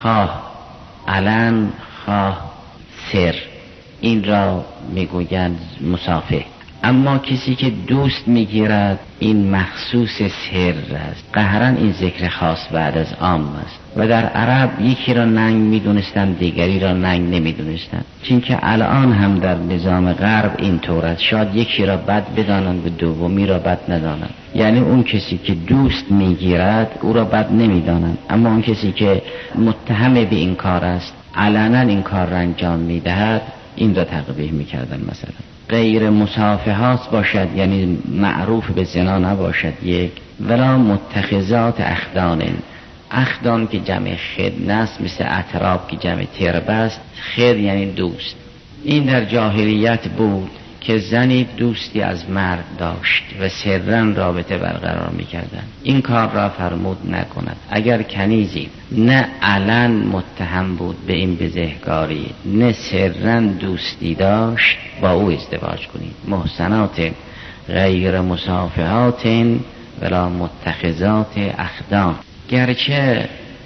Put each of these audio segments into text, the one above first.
خواه علن خواه سر، این را میگویند مصافحه. اما کسی که دوست میگیرد این مخصوص سر است، قهرا این ذکر خاص بعد از عام است. و در عرب یکی را ننگ میدونستند دیگری را ننگ نمیدونستند، چون که الان هم در نظام غرب این طور است، شاید یکی را بد بدانند و دومی را بد ندانند. یعنی اون کسی که دوست میگیرد او را بد نمیدانند، اما اون کسی که متهم به این کار است علنا این کار را انجام میدهد این را تقبیح میکردن. مثلا غیر مصافحات باشد، یعنی معروف به زنا نباشد یک، ولا متخذات اخدان، اخدان که جمع خدن است، مثل اطراب که جمع تربه است. خد یعنی دوست. این در جاهلیت بود که زنی دوستی از مرد داشت و سرن رابطه برقرار میکردن. این کار را فرمود نکند. اگر کنیزی نه علن متهم بود به این بزهکاری نه سرن دوستی داشت، با او ازدواج کنید. محسنات غیر مصافحات ولا متخذات اخدان. گرچه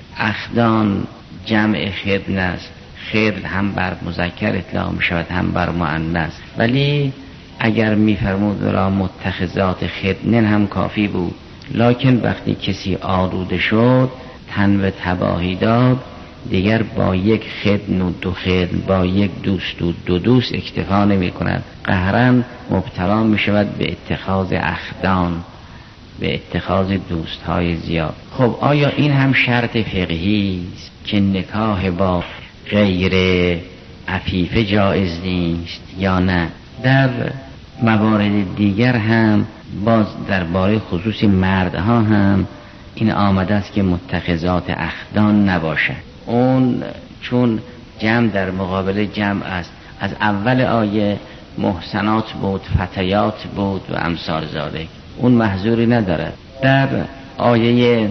اخدان جمع خدن است، خدن هم بر مذکر اطلاق می شود هم بر مؤنث، ولی اگر می فرمود ولا متخذات خدن هم کافی بود. لکن وقتی کسی آلوده شد تن و تباهی داد، دیگر با یک خدن و دو خدن، با یک دوست و دو دوست اکتفا نمی کند، قهرا مبتلا می شود به اتخاذ اخدان، به اتخاذ دوست های زیاد. خب آیا این هم شرط فقهی است که نکاح با غیر عفیفه جایز نیست یا نه؟ در موارد دیگر هم باز درباره خصوص مردها هم این آمده است که متخذات اخدان نباشد. اون چون جمع در مقابل جمع است، از اول آیه محسنات بود، فتیات بود و امثال ذالک، اون محظوری ندارد. در آیه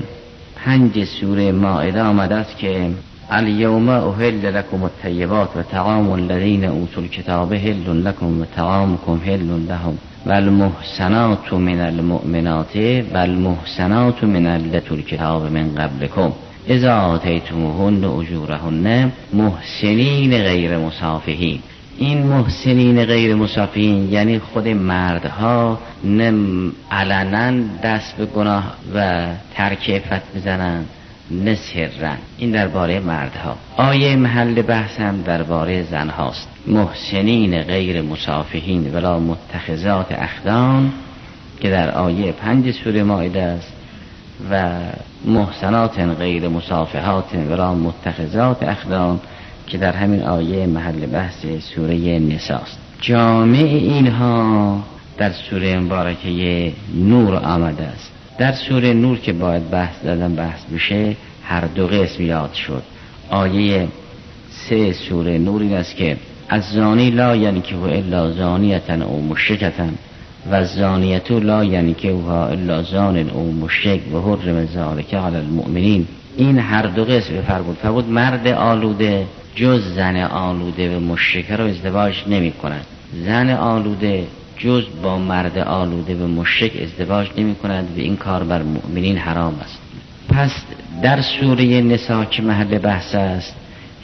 5 سوره مائده آمده است که الیوم احل لکم الطیبات و طعام الذین اوتوا الکتاب حل لکم و طعامکم حل لهم و المحسنات من المؤمنات و المحسنات من اللتی الکتاب من قبلکم اذا آتیتموهن اجورهن محسنین غیر مصافحین. این محسنین غیر مصافحین یعنی خود مردها نه علنا دست به گناه و ترک عفت بزنند نه سرن. این درباره مردها. آیه محل بحث هم درباره زن هاست. محسنین غیر مصافحین ولا متخذات اخدان که در آیه 5 سوره مائده است و محسنات غیر مصافحات ولا متخذات اخدان که در همین آیه محل بحث سوره نساء است. جامع اینها در سوره مبارکه نور آمده است. در سوره نور که باید بحث بشه هر دو قسم یاد شد. آیه 3 سوره نور این است که از زانی لا ینکحو الا زانیة او مشرکة و الزانیة لا ینکحها الا زان او مشرک و حرم ذلک علی المؤمنین. این هر دو قسم فرمود مرد آلوده جز زن آلوده و مشرکه را ازدواج نمی کند. زن آلوده جز با مرد آلوده و مشرک ازدواج نمی کند و این کار بر مؤمنین حرام است. پس در سوره نساء که محل بحث است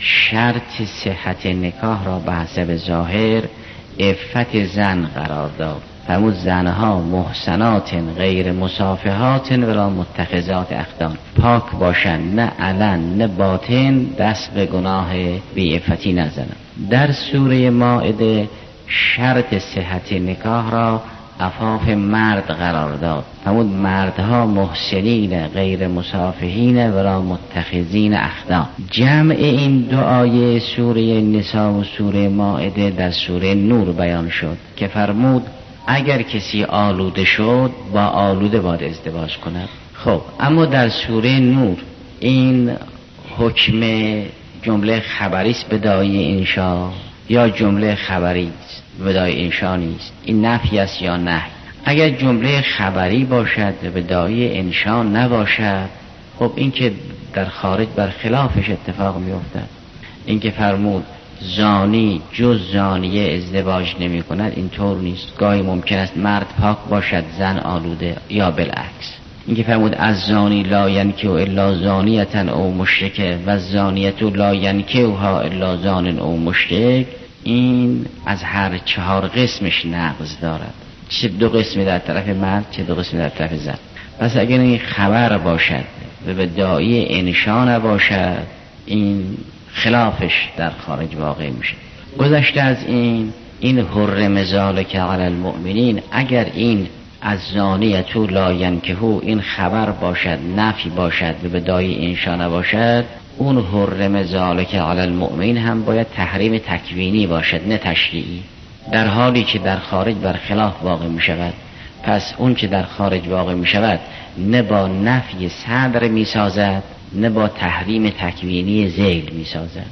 شرط صحت نکاح را به حسب ظاهر عفت زن قرار داد. فرمود زنها محسنات غیر مصافحات ولا متخذات اخدان، پاک باشند، نه علن نه باطن دست به گناه بی عفتی نزنند. در سوره مائده شرط صحت نکاح را عفاف مرد قرار داد. فرمود مردها محسنین غیر مصافحین ولا متخذین اخدان. جمع این دو آیه سوره نساء و سوره مائده در سوره نور بیان شد که فرمود اگر کسی آلوده شد با آلوده باید ازدواج کند. خب اما در سوره نور این حکم جمله خبری است بدای انشا یا جمله خبری است بدای انشا نیست؟ این نفی است یا نهی؟ اگر جمله خبری باشد و بدای انشا نباشد، خب این که در خارج بر خلافش اتفاق می افتد. این که فرمود زانی جز زانیه ازدواج نمی کند، این طور نیست. گاهی ممکن است مرد پاک باشد زن آلوده یا بالعکس. اینکه فرمود از زانی لا ینکح الا زانیة او مشرکه و زانیة لا ینکحها الا زان او مشرک، این از هر 4 قسمش نقض دارد، چه 2 قسمی در طرف مرد چه 2 قسمی در طرف زن. پس اگر این خبر باشد و به داعی انشا نباشد، این خلافش در خارج واقع میشه. گذشته از این حرم ذالک علی المؤمنین، اگر این از زانیة لا ینکحوا این خبر باشد، نفی باشد و به داعی انشا نباشد، اون حرم ذالک علی المؤمنین هم باید تحریم تکوینی باشد نه تشریعی، در حالی که در خارج برخلاف واقع می شود. پس اون که در خارج واقع می شود نه با نفی صدر می سازد نه با تحریم تکوینی ذیل می سازد،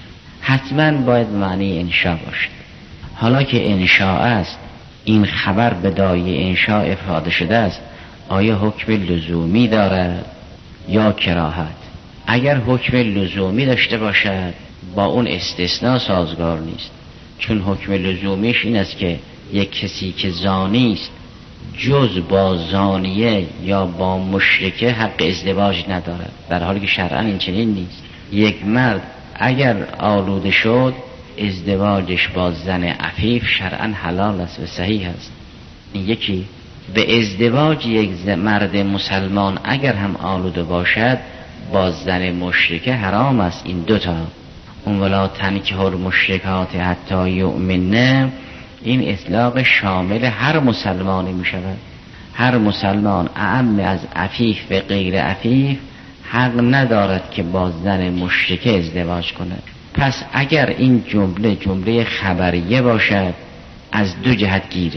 حتما باید معنی انشاء باشد. حالا که انشاء است، این خبر به داعی انشاء افاده شده است، آیا حکم لزومی دارد یا کراهت؟ اگر حکم لزومی داشته باشد با اون استثناء سازگار نیست، چون حکم لزومیش این است که یک کسی که زانی است جز با زانیه یا با مشرکه حق ازدواج ندارد، در حالی که شرعاً این چنین نیست. یک مرد اگر آلوده شد ازدواجش با زن عفیف شرعاً حلال است و صحیح است. این یکی. به ازدواج یک مرد مسلمان اگر هم آلوده باشد با زن مشرکه حرام است. این 2 تا. اون ولا تنکحوا المشرکات حتی یؤمنن، این اطلاق شامل هر مسلمانی می شود. هر مسلمان اعم از عفیف و غیر عفیف حق ندارد که با زن مشرکه ازدواج کند. پس اگر این جمله خبریه باشد از 2 جهت گیره،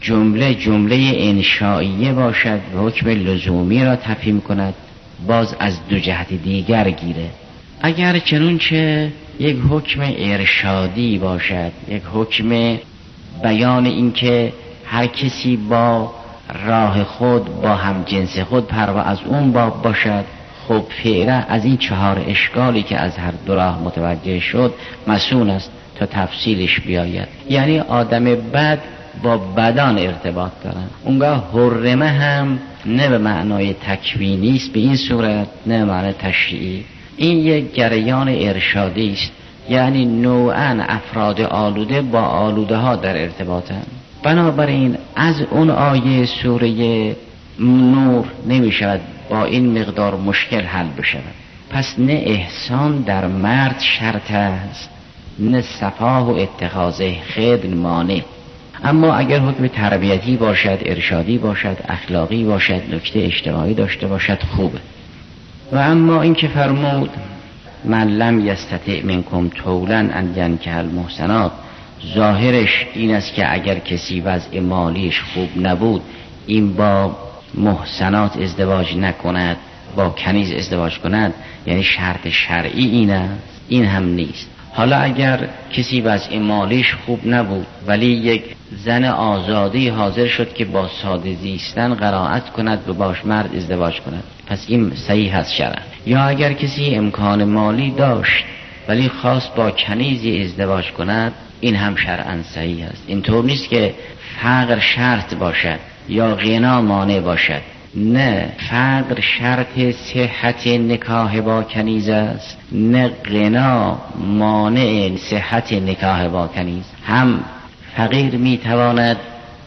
جمله انشائیه باشد و حکم لزومی را تفهیم کند، باز از 2 جهت دیگر گیره. اگر چنانچه یک حکم ارشادی باشد، یک حکم بیان این که هر کسی با راه خود با هم جنس خود پروا از اون باب باشد، خب فعلا از این 4 اشکالی که از هر 2 راه متوجه شد مسئول است تا تفصیلش بیاید. یعنی آدم بد با بدان ارتباط دارن. اونگاه حرمه هم نه به معنای تکوینی است به این صورت، نه به معنای تشریعی. این یک جریان ارشادی است، یعنی نوعاً افراد آلوده با آلوده ها در ارتباطند. بنابراین از اون آیه سوره نور نمی شود با این مقدار مشکل حل بشود. پس نه احسان در مرد شرط است، نه صفاه و اتخاذه خدر مانع. اما اگر حکم تربیتی باشد، ارشادی باشد، اخلاقی باشد، نکته اجتماعی داشته باشد، خوبه. و اما این که فرمود من لم یستطع منکم طولا ان ینکح المحصنات، ظاهرش این است که اگر کسی وضع مالیش خوب نبود این با محصنات ازدواج نکند، با کنیز ازدواج کند، یعنی شرط شرعی این است. این هم نیست. حالا اگر کسی وضع مالیش خوب نبود ولی یک زن آزادی حاضر شد که با ساده زیستن قناعت کند و باش مرد ازدواج کند، پس این صحیح هست شرعاً. یا اگر کسی امکان مالی داشت ولی خواست با کنیزی ازدواج کند، این هم شرعاً صحیح است. اینطور نیست که فقر شرط باشد یا غنا مانع باشد. نه، فقر شرط صحت نکاح با کنیز است، نه غنا مانع صحت نکاح با کنیز. هم فقیر میتواند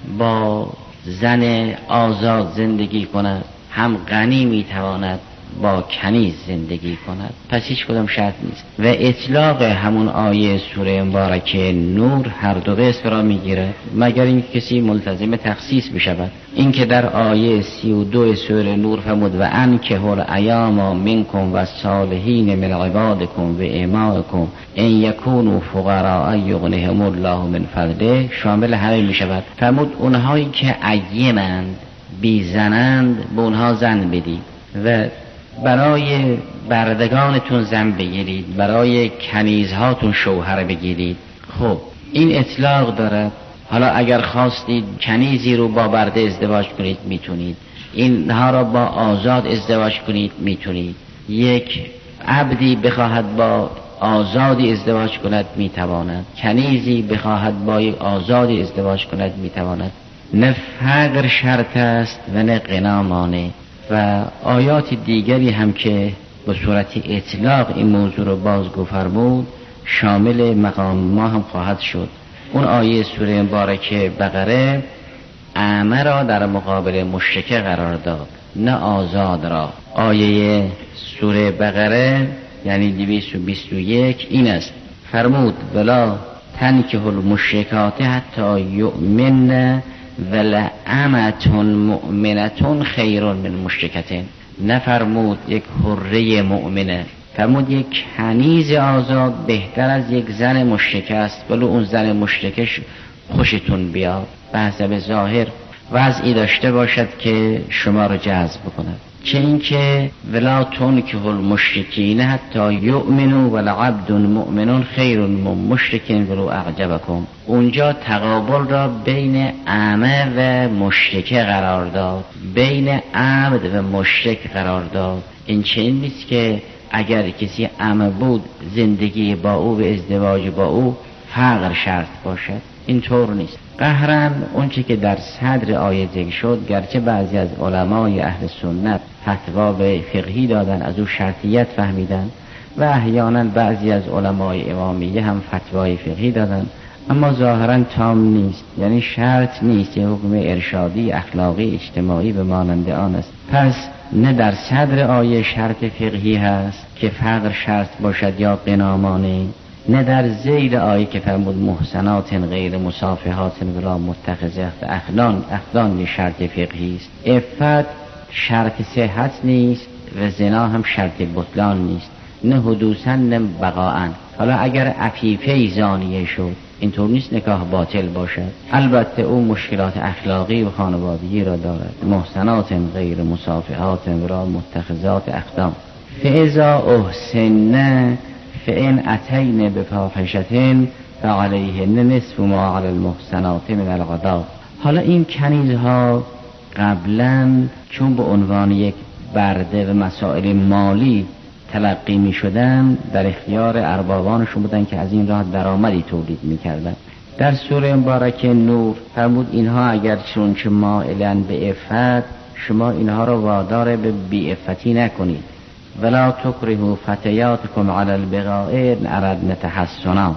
با زن آزاد زندگی کند، هم غنی میتواند با کنیز زندگی کند. پس هیچ کدام شرط نیست. و اطلاق همون آیه سوره مبارکه نور هر 2 قسم را میگیره، مگر این کسی ملتزم تخصیص بشود. این که در آیه 32 سوره نور فرمود و انکحوا الایام منکم و الصالحین من عبادکم و امائکم ان یکونوا فقراء یغنیهم الله من فضله، شامل همه میشود. فرمود اونهایی که ایمند بی زنند به اونها زن بدید و برای بردگانتون زن بگیرید، برای کنیزهاتون شوهر بگیرید. خب این اطلاق دارد. حالا اگر خواستید کنیزی رو با برده ازدواج کنید میتونید، اینها را با آزاد ازدواج کنید میتونید، یک عبدی بخواهد با آزادی ازدواج کند میتواند، کنیزی بخواهد با یک آزادی ازدواج کند میتواند. نه فقر شرط است و نه غنا مانع. و آیات دیگری هم که به صورت اطلاق این موضوع رو بازگو فرمود شامل مقام ما هم خواهد شد. اون آیه سوره مبارکه بقره اعمه را در مقابل مشرکه قرار داد، نه آزاد را. آیه سوره بقره یعنی 221 این است، فرمود ولا تنکه المشرکات حتی یؤمن ولأمة مؤمنة خیر من مشرکة. نفرمود یک حره مؤمنه، فرمود یک کنیز آزاد بهتر از یک زن مشرکه است، ولو اون زن مشرکش خوشتون بیاد به حسب ظاهر وضعی داشته باشد که شما رو جذب کند. چه این که ولا تنکحوا المشرکین حتی یؤمنوا ولعبد مؤمن خیر من مشرک ولو اعجبکم. اونجا تقابل را بین اعمه و مشرکه قرار داد، بین عبد و مشرک قرار داد. این چنین نیست که اگر کسی اعمه بود زندگی با او و ازدواج با او فقر شرط باشد، اینطور نیست. قهرن اونچه که در صدر آیه ذکر شد، گرچه بعضی از علمای اهل سنت فتوا به فقهی دادن، از او شرطیت فهمیدن و احیانا بعضی از علمای امامیه هم فتوای فقهی دادن، اما ظاهرا تام نیست، یعنی شرط نیست، یه حکم ارشادی اخلاقی اجتماعی به مانند آن است. پس نه در صدر آیه شرط فقهی هست که فقر شرط باشد یا غنامانه، نه در زیر آیه که فرمود محسنات غیر مصافحات ولا متخذات اخدان شرط فقهی است. عفت شرط صحت نیست و زنا هم شرط بطلان نیست، نه حدوثا نه بقاءً. حالا اگر عفیفه زانیه شد اینطور نیست نکاح باطل باشد، البته او مشکلات اخلاقی و خانوادگی را دارد. محسنات غیر مصافحات ولا متخذات اخدان فاذا احسن فإن اتین بفاحشة فعلیهن نصف ما علی المحسنات من العذاب. حالا این کنیزها قبلا چون به عنوان یک برده و مسائل مالی تلقی می شدن، در اختیار اربابانشون بودن که از این راه درآمدی تولید می کردن. در سوره مبارکه نور فرمود اینها اگر چون مائلن به عفت، شما اینها را وادار به بی‌عفتی نکنید. ولا تکرهوا فتیاتکم علی البغاء ان اردن تحصنا.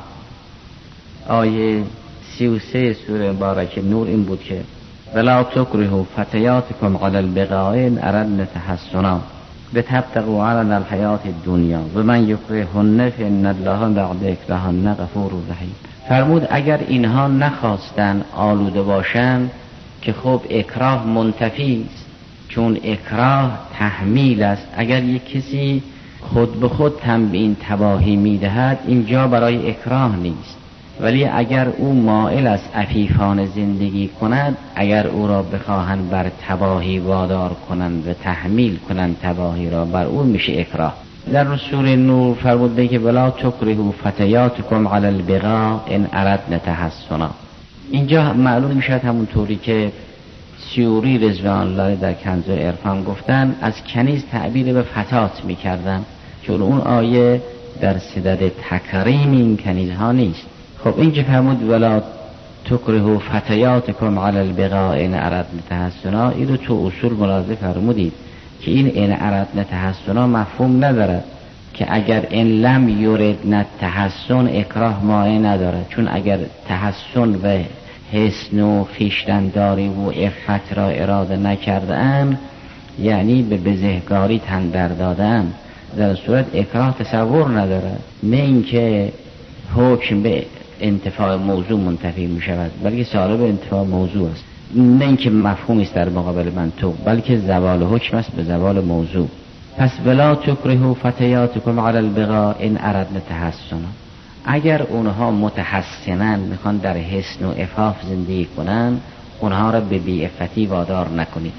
آیه 33 سوره مبارکه نور این بود که ولا تکرهوا فتیاتکم علی البغاء ان اردن تحصنا بتبتغوا عرض الحیات الدنیا و من یکرههن فان الله بعد اکراههن غفور رحیم. فرمود اگر اینها نخواستن آلوده باشند، که خب اکراه منتفی است، چون اکراه تحمیل است. اگر یک کسی خود به خود این تباهی میدهد اینجا برای اکراه نیست، ولی اگر او مائل است عفیفانه زندگی کند، اگر او را بخواهند بر تباهی وادار کنند و تحمیل کنند تباهی را، بر او میشه اکراه. در سوره نور فرموده که ولا تکرهوا فتیاتکم علی البغاء ان اردن تحصنا. اینجا معلوم میشد همون طوری که سیوری رضوان الله در کنز عرفان گفتن، از کنیز تعبیر به فتات میکردن، چون اون آیه در صدد تکریم این کنیزها نیست. خب این که فرمود ولا تکرهوا فتیاتکم علی البغاء ان اردن تحصنا، این رو تو اصول ملاحظه فرمودید که این ان اردن تحصنا مفهوم نداره که اگر ان لم یردن تحصن اکراه مانع نداره، چون اگر تحصن و حسن و خویشتن‌داری و عفت را اراده نکردن، یعنی به بزهکاری تن در دادن، در صورت اکراه تصور نداره. نه اینکه حکم به انتفاع موضوع منتفی می شود، بلکه سالب انتفاع موضوع است. نه اینکه مفهومی است در مقابل منطوق، بلکه زوال حکم است به زوال موضوع. پس ولا تکرهوا فتیاتکم علی البغاء ان اردن تحصنا. اگر اونها متحسنن، میخوان در حسن و عفاف زندگی کنن، اونها را به بی‌عفتی وادار نکنید.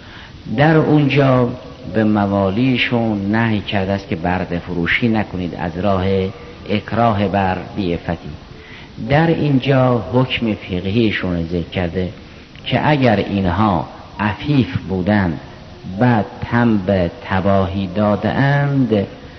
در اونجا به موالیشون نهی کرده است که برده فروشی نکنید از راه اکراه بر بی‌عفتی. در اینجا حکم فقهیشون ذکر کرده که اگر اینها عفیف بودند بعد تن به تباهی دادند،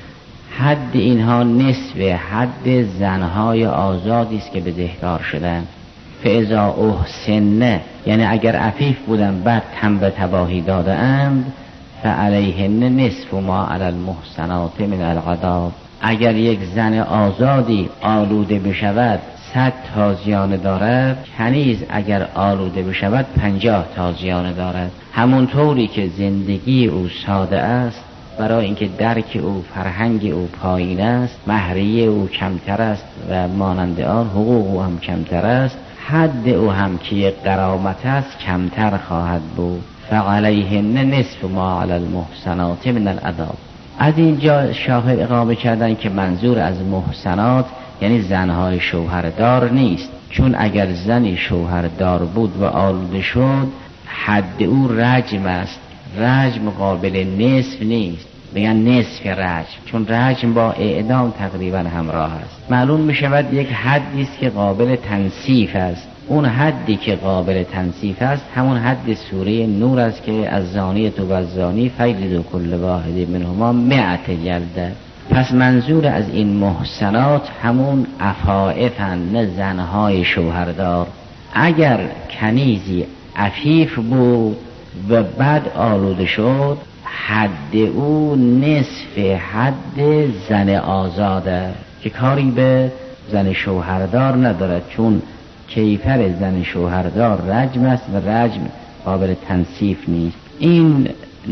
حد اینها نصف حد زنهای آزادی است که بزهکار شدند. فاذا احسن، یعنی اگر عفیف بودند بعد تن به تباهی دادند، فعلیهن نصف ما علی المحصنات من العذاب. اگر یک زن آزادی آلوده بشود 100 تازیانه دارد، کنیز اگر آلوده بشود 50 تازیانه دارد. همونطوری که زندگی او ساده است، برای اینکه درک او، فرهنگ او پایین است، مهریه او کمتر است و مانند آن حقوق او هم کمتر است، حد او هم که یک غرامت است کمتر خواهد بود. فعلیهن نصف ما علی المحصنات من العذاب. از اینجا شاهد اقامه کردن که منظور از محصنات یعنی زنهای شوهردار نیست، چون اگر زنی شوهردار بود و آلوده شد حد او رجم است. رجم قابل نصف نیست، میگن نصف رجم، چون رجم با اعدام تقریبا همراه است. معلوم میشود یک حدی است که قابل تنصیف است. اون حدی که قابل تنصیف است همون حد سوره نور است که از زانیت و الزانی فجلدوا کل واحد منهما 100 جلده. پس منظور از این محصنات همون عفائفن، نه زنهای شوهردار. اگر کنیزی عفیف بود و بعد آلوده شد، حد او نصف حد زن آزاده که کاری به زن شوهردار ندارد، چون کیفر زن شوهردار رجم است و رجم قابل تنصیف نیست. این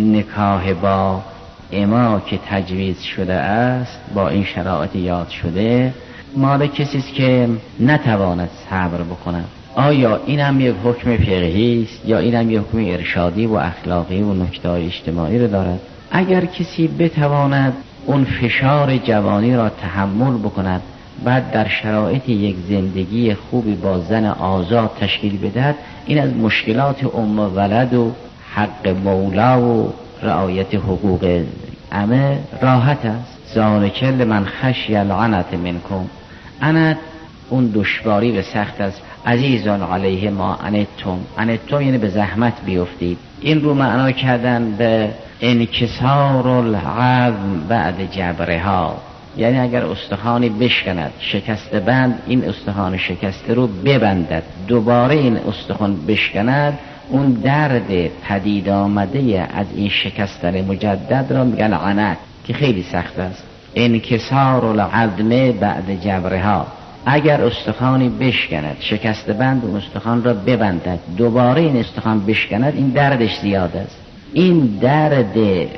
نکاح با اما که تجویز شده است با این شرایط یاد شده مال کسی است که نتواند صبر بکند. آیا این هم یک حکم فقهی است یا این هم یک حکم ارشادی و اخلاقی و نکته اجتماعی رو دارد؟ اگر کسی بتواند اون فشار جوانی را تحمل بکند، بعد در شرایط یک زندگی خوبی با زن آزاد تشکیل بدهد، این از مشکلات ام و ولد و حق مولا و رعایت حقوق عمه راحت است. ذالک لمن خشی العنت منکم. عنت اون دشواری و سخت است. عزیزان علیه ما عنتم. عنتم یعنی به زحمت بیفتید. این رو معنا کردن به انکسار العظم بعد جبرها، یعنی اگر استخوانی بشکند، شکسته بند این استخوان شکسته رو ببندد، دوباره این استخوان بشکند، اون درد پدید آمده از این شکستن مجدد را میگن عنت که خیلی سخت است. انکسار العظم بعد جبرها، اگر استخوانی بشکند، شکسته بند اون استخوان را ببندد، دوباره این استخوان بشکند، این دردش زیاد است. این درد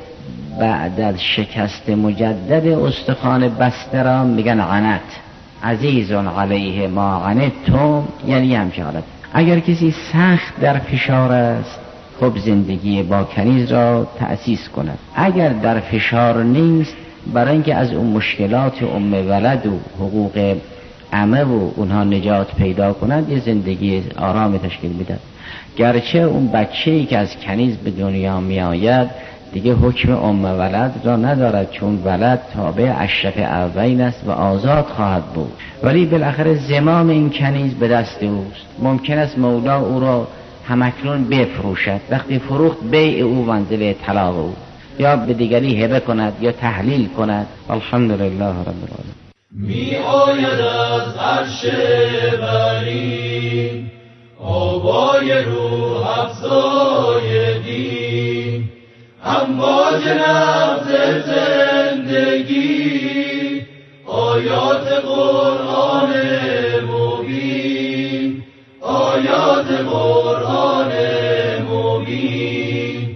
بعد از شکست مجدد استخوان بسته را میگن عنت. عزیزون علیه ما عنتم، یعنی همچه حالت. اگر کسی سخت در فشار است، خب زندگی با کنیز را تأسیس کند. اگر در فشار نیست، برای اینکه از اون مشکلات ام ولد و حقوق عمه و اونها نجات پیدا کند، یه زندگی آرام تشکیل میدن. گرچه اون بچه‌ای که از کنیز به دنیا می آید دیگه حکم ام ولد را ندارد، چون ولد تابع اشرف ابوین است و آزاد خواهد بود، ولی بالاخره زمام این کنیز به دست اوست. ممکن است مولا او را همکنون بفروشد، وقتی فروخت بیع او منزل طلاق او، یا به دیگری هبه کند یا تحلیل کند. الحمدلله رب العالمین. می آید از عرش برین آوای روح افزای دین، امواج نبض زندگی، آیات قرآن مبین، آیات قرآن مبین.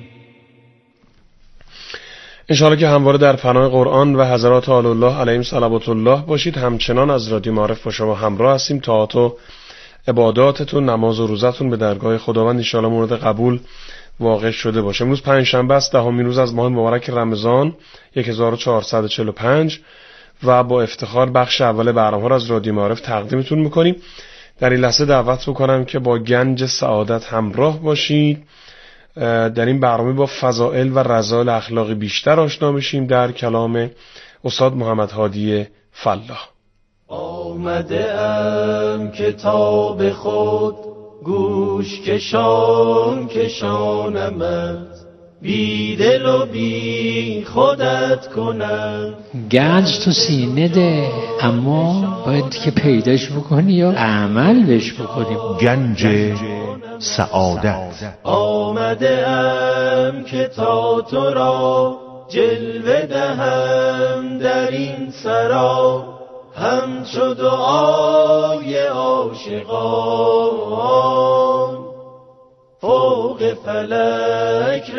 انشاءالله که همواره در پناه قرآن و حضرات آل الله علیهم صلوات الله باشید. همچنان از رادیو معارف با شما همراه هستیم. طاعات و عباداتتون، نماز و روزتون به درگاه خداوند انشاءالله مورد قبول واقع شده باشه. امروز پنجشنبه است، 10مین روز از ماه مبارک رمضان 1445 و با افتخار بخش اول برنامه‌ها را از رادیو معارف تقدیمتون می‌کنیم. در این لحظه دعوت می‌کنم که با گنج سعادت همراه باشید. در این برنامه با فضائل و رذائل اخلاقی بیشتر آشنا میشیم در کلام استاد محمد هادی فلاح. آمده ام کتاب خود گوش کشانمت، بی دل و بی خودت کنم. گنج تو سینه ده، اما باید که پیداش بکنی یا عمل بش بکنی. گنج سعادت. آمده ام که تا تو را جلوه دهم در این سرا، همچو دعای عاشقان فوق فلک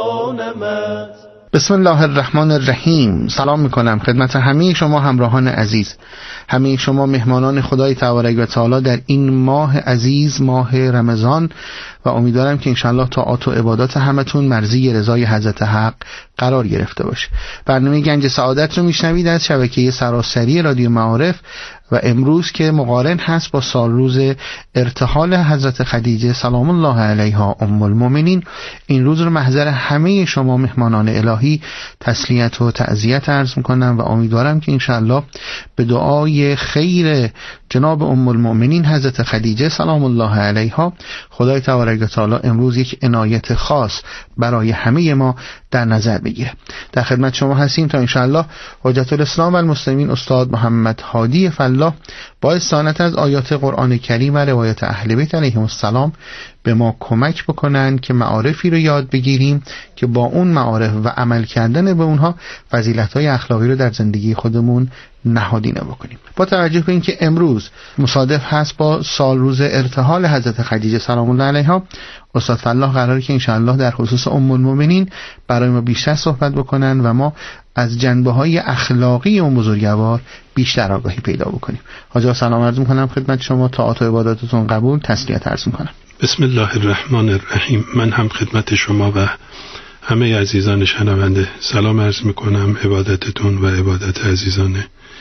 رسانمت. بسم الله الرحمن الرحیم. سلام میکنم خدمت همه شما همراهان عزیز، همه شما مهمانان خدای تبارک و تعالی در این ماه عزیز، ماه رمضان، و امیدوارم که انشالله طاعات و عبادات همتون مرضی رضای حضرت حق قرار گرفته باشه. برنامه گنج سعادت رو میشنوید از شبکه سراسری رادیو معارف و امروز که مقارن هست با سالروز ارتحال حضرت خدیجه سلام الله علیها ام المؤمنین، این روز رو محضر همه شما مهمانان الهی تسلیت و تعزیت عرض میکنم و امیدوارم که انشالله به دعای خیر جناب ام المؤمنین حضرت خدیجه سلام الله علیها خدای تبارک و تعالی امروز یک عنایت خاص برای همه ما در نظر بگیره. در خدمت شما هستیم تا انشالله حجت الاسلام و المسلمین استاد محمد هادی فلاح با استعانت از آیات قرآن کریم و روایت اهل بیت علیهم السلام به ما کمک بکنند که معارفی رو یاد بگیریم که با اون معارف و عمل کردن به اونها فضیلت‌های اخلاقی رو در زندگی خودمون نهادینه بکنیم. با توجه به اینکه امروز مصادف هست با سالروز ارتحال حضرت خدیجه سلام الله علیها، استاد فلاح قراره که انشاءالله در خصوص ام المؤمنین برای ما بیشتر صحبت بکنن و ما از جنبه‌های اخلاقی اون بزرگوار بیشتر آگاهی پیدا بکنیم. حاجی سلام عرض می‌کنم خدمت شما، طاعات و عباداتتون قبول، تسلیت عرض می‌کنم. بسم الله الرحمن الرحیم. من هم خدمت شما و همه عزیزان شنونده سلام عرض می‌کنم. عبادتتون و عبادت عزیزان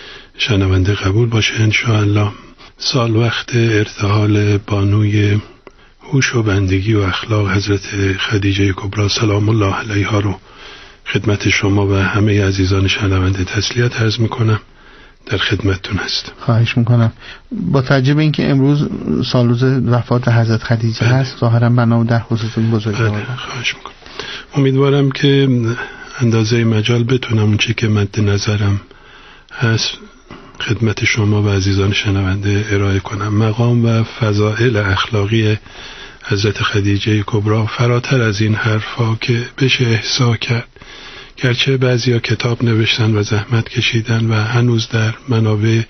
شنونده قبول باشه انشاءالله. سال وقت ارتحال بانوی هوش و بندگی و اخلاق حضرت خدیجه کبری سلام الله علیها رو خدمت شما و همه عزیزان شنونده تسلیت عرض میکنم. در خدمتتون هست. خواهش میکنم. با توجه به اینکه امروز سالروز وفات حضرت خدیجه هست، ظاهرا بنا در خصوص این بزرگوار. خواهش میکنم. امیدوارم که اندازه مجال بتونم اون چی که مد نظرم هست خدمت شما و عزیزان شنونده ارائه کنم. مقام و فضائل اخلاقی حضرت خدیجه کبری فراتر از این حرفا که بشه احصا کرد، گرچه بعضیا کتاب نوشتن و زحمت کشیدن و هنوز در منابع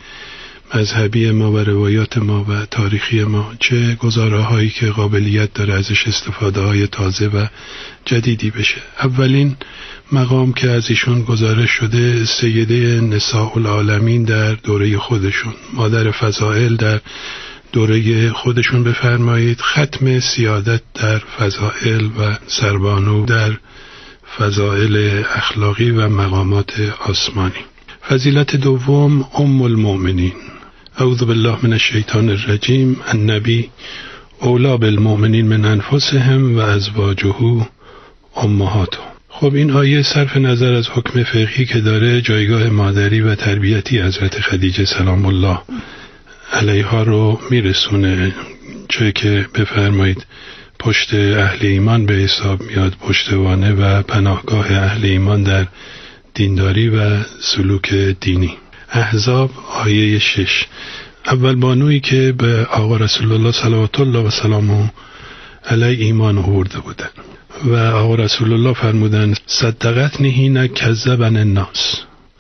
مذهبی ما و روایات ما و تاریخی ما چه گزاره‌هایی که قابلیت داره ازش استفاده های تازه و جدیدی بشه. اولین مقام که از ایشون گزارش شده سیده نساء العالمین در دوره خودشون، مادر فضائل در دوره خودشون بفرمایید، ختم سیادت در فضائل و سربانو در فضائل اخلاقی و مقامات آسمانی. فضیلت دوم ام المؤمنین. اعوذ بالله من الشیطان الرجیم. النبی اولی بالمؤمنین من انفسهم و ازواجه امهاتهم. خب این آیه صرف نظر از حکم فقهی که داره جایگاه مادری و تربیتی حضرت خدیجه سلام الله علیها رو میرسونه، چه که بفرمایید پشت اهل ایمان به حساب میاد، پشتوانه و پناهگاه اهل ایمان در دینداری و سلوک دینی. احزاب آیه 6. اول بانویی که به آقا رسول الله صلوات الله و سلامه علیه ایمان آورده بودن و آقا رسول الله فرمودن صدقتنی حین کذبن الناس.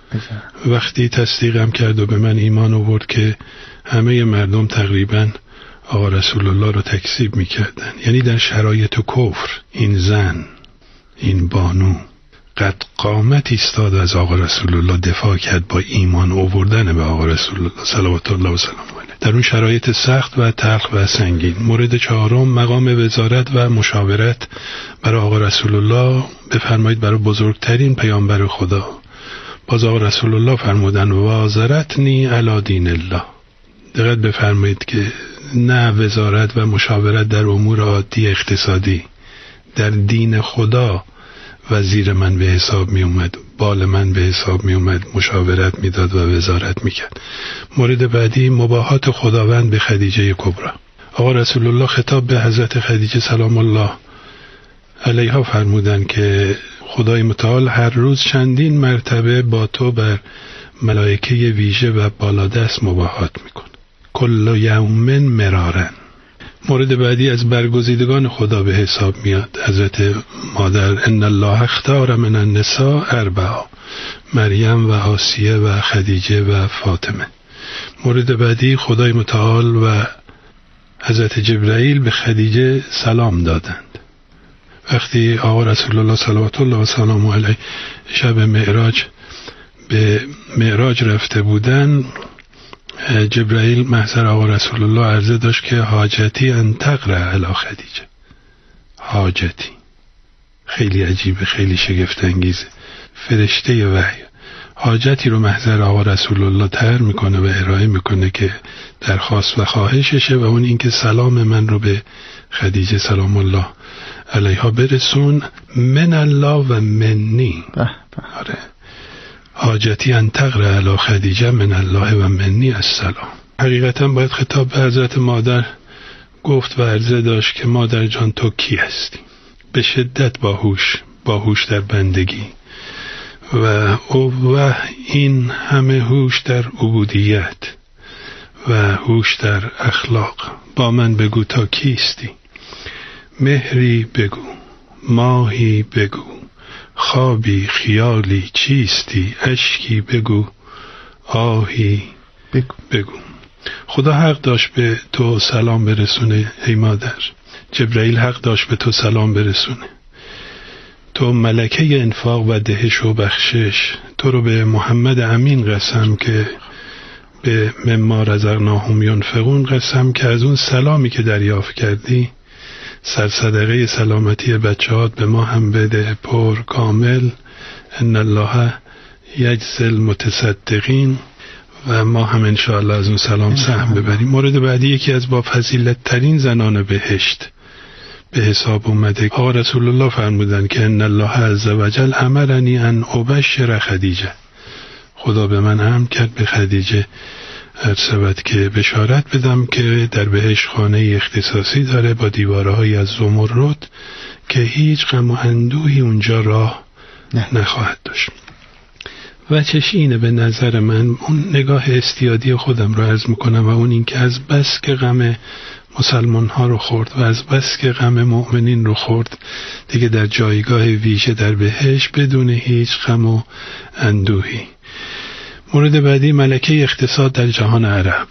وقتی تصدیقم کرد و به من ایمان آورد که همه مردم تقریبا آقا رسول الله رو تکذیب میکردن، یعنی در شرایط کفر این زن، این بانو قد قامت ایستاد از آقا رسول الله دفاع کرد با ایمان آوردن به آقا رسول الله صلوات الله و سلامه علیه در اون شرایط سخت و تلخ و سنگین. مورد چهارم مقام وزارت و مشاورت برای آقا رسول الله بفرمایید برای بزرگترین پیامبر خدا. باز آقا رسول الله فرمودن وازرتنی علی دین الله. دقت بفرمایید که نه وزارت و مشاورت در امور عادی اقتصادی، در دین خدا وزیر من به حساب می اومد، بال من به حساب می اومد، مشاورت می داد و وزارت می کرد. مورد بعدی مباهات خداوند به خدیجه کبری. آقا رسول الله خطاب به حضرت خدیجه سلام الله علیها فرمودن که خدای متعال هر روز چندین مرتبه با تو بر ملائکه ویژه و بالادست مباهات میکن. کل یوم مرارن. مورد بعدی از برگزیدگان خدا به حساب میاد حضرت مادر. ان الله اختار من النساء 4 مریم و آسیه و خدیجه و فاطمه. مورد بعدی خدای متعال و حضرت جبرائیل به خدیجه سلام دادند. وقتی آقا رسول الله صلوات الله و سلامه علیه شب معراج به معراج رفته بودند، جبرائیل محضر آقا رسول الله عرضه داشت که حاجتی ان تقرأ علی خدیجه. حاجتی خیلی عجیبه، خیلی شگفت انگیزه. فرشته وحی حاجتی رو محضر آقا رسول الله طرح میکنه و ارائه میکنه که درخواست و خواهششه و اون این که سلام من رو به خدیجه سلام الله علیها برسون. من الله و منی. آره، حاجتی ان تقرأ علی خدیجه من الله و منی السلام. حقیقتا باید خطاب به حضرت مادر گفت و عرضه داشت که مادر جان تو کی هستی؟ به شدت باهوش در بندگی و این همه هوش در عبودیت و هوش در اخلاق. با من بگو تا کیستی؟ مهری بگو، ماهی بگو، خوابی خیالی چیستی؟ اشکی بگو، آهی بگو. خدا حق داشت به تو سلام برسونه ای مادر. جبرائیل حق داشت به تو سلام برسونه. تو ملکه انفاق و دهش و بخشش. تو رو به محمد امین قسم که به مما رزقناهم ینفقون قسم که از اون سلامی که دریافت کردی سرصدقه سلامتی بچه‌هات به ما هم بده پر کامل. ان الله یجزی المتصدقین. و ما هم انشاءالله از اون سلام سهم ببریم. مورد بعدی یکی از با فضیلت ترین زنان بهشت به حساب اومده. آقا رسول الله فرمودن که ان الله عز وجل امرنی ان ابشر خدیجه. خدا به من امر کرد به خدیجه ارسبت که بشارت بدم که در بهشت خانه اختصاصی داره با دیوارهای از زمرد که هیچ غم و اندوهی اونجا راه نخواهد داشت. و چشینه به نظر من اون نگاه استیادی خودم رو عرض میکنم و اون این که از بس که غم مسلمان ها رو خورد و از بس که غم مؤمنین رو خورد دیگه در جایگاه ویژه در بهشت بدون هیچ غم و اندوهی. مورد بعدی ملکه اقتصاد در جهان عرب.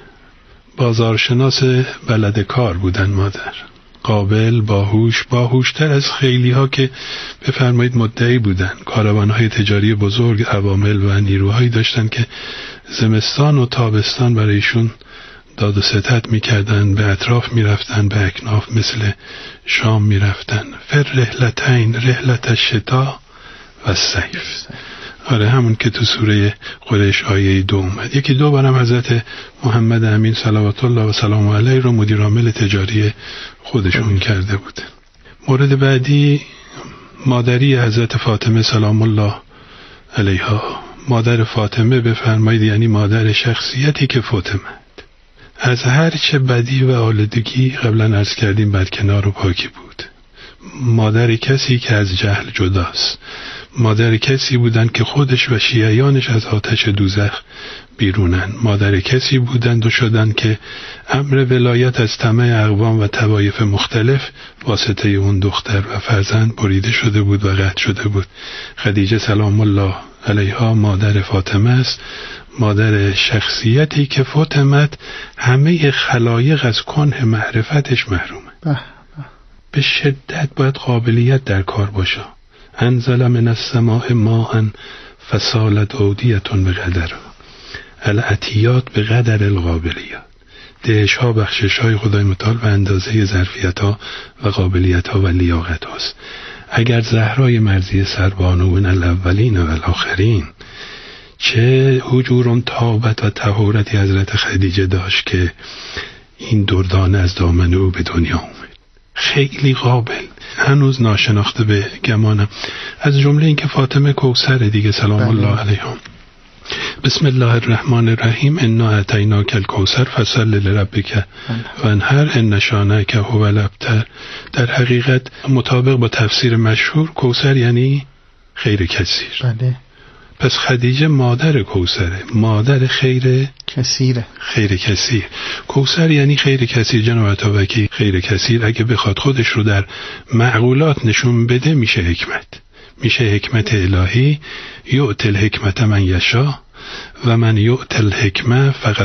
بازارشناس بلد کار بودن مادر. قابل، باهوشتر از خیلی ها که بفرمایید مدعی بودن. کاروانهای تجاری بزرگ، عوامل و نیروهایی داشتن که زمستان و تابستان برایشون داد و ستد میکردن، به اطراف میرفتن، به اکناف مثل شام میرفتن. فر رحلتین، رحلت الشتاء و الصیف. آره، همون که تو سوره قریش آیه 2 اومد. یکی دو بارم حضرت محمد امین صلوات الله و سلام علیه رو مدیر عامل تجاری خودشون کرده بود. مورد بعدی مادری حضرت فاطمه سلام الله علیها. مادر فاطمه بفرمایید یعنی مادر شخصیتی که فاطمه از هر چه بدی و آلودگی قبلا عرض کردیم برکنار و پاکی بود. مادر کسی که از جهل جداست. مادر کسی بودند که خودش و شیعیانش از آتش دوزخ بیرونن. مادر کسی بودند و شدند که امر ولایت از طمع اقوام و طوایف مختلف واسطه اون دختر و فرزند بریده شده بود و قطع شده بود. خدیجه سلام الله علیها مادر فاطمه است. مادر شخصیتی که فاطمه همه خلایق از کنه معرفتش محرومه. به شدت باید قابلیت در کار باشه. انزل من السماء ماء فسالت اودیة بقدر العطیات به قدر القابلیات. دهش ها بخشش های خدای متعال و اندازه ظرفیت ها و قابلیت ها و لیاقت هاست. اگر زهرای مرضی سربانون الاولین و الاخرین چه حجور طابت و طهارتی حضرت خدیجه داشت که این دردانه از دامن او به دنیا اومد. خیلی قابل، هنوز ناشناخته به گمانم. از جمله این که فاطمه کوثر دیگه سلام الله علیها. بسم الله الرحمن الرحیم. انا اعطیناک الکوثر فصل لربک وانحر ان شانئک هو الابتر. در حقیقت مطابق با تفسیر مشهور کوثر یعنی خیر کثیر. پس خدیجه مادر کوثره، مادر خیر کثیره. خیر کثیر. کوثر یعنی خیر کثیر. جناب عطابکی خیر کثیر اگه بخواد خودش رو در معقولات نشون بده میشه حکمت، میشه حکمت الهی. یؤتی الحکمت من یشاء و من یؤتی الحکمه فقط